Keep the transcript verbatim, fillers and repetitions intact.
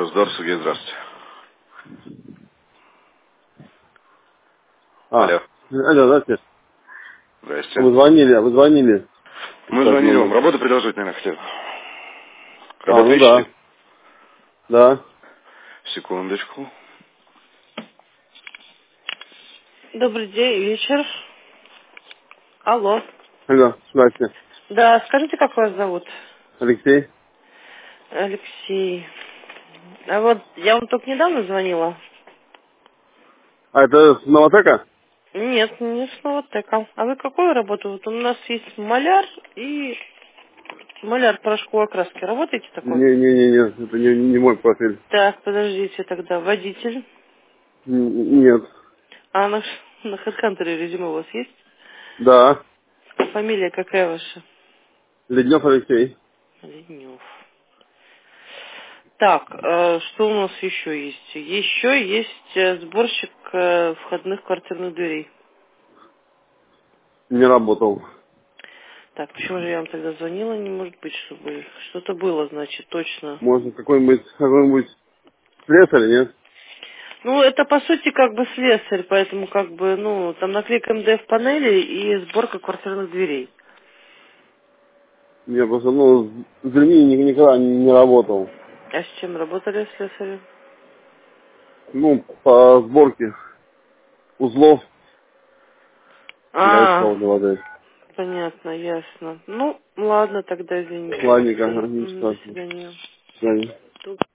Росгвардия, Сергей, здравствуйте. А, Алло. алло, здравствуйте. Здрасте. Вы звонили, а вы звонили. Мы Так, звонили вам. номер. Работу предложить, наверное, хотели. А, Работу ну ищете? да. Да. Секундочку. Добрый день, вечер. Алло. Алло, здравствуйте. Да, скажите, как вас зовут? Алексей. Алексей. А вот я вам только недавно звонила. А, это с Новотека? Нет, не снова тека. А вы какую работу? Вот у нас есть маляр и маляр порошковой окраски. Работаете такой? Не-не-не, это не, не мой профиль. Так, подождите тогда. Водитель. Н- Нет. А на, на HeadHunter резюме у вас есть? Да. Фамилия какая ваша? Леднев Алексей. Леднев. Так, э, что у нас еще есть? Еще есть э, сборщик э, входных квартирных дверей. Не работал. Так, почему же я вам тогда звонила? Не может быть, чтобы что-то было, значит, точно. Может, какой-нибудь, какой-нибудь слесарь, нет? Ну, это по сути как бы слесарь, поэтому как бы, ну, там наклейка эм дэ эф панели и сборка квартирных дверей. Я просто, ну, с дверьми ни- никогда не, не работал. А с чем работали слесари? Ну, по сборке узлов для А, исхода воды. понятно, ясно. Ну, ладно, тогда извините, Ладненько, Алексей. не М, До страшно. свидания. До свидания.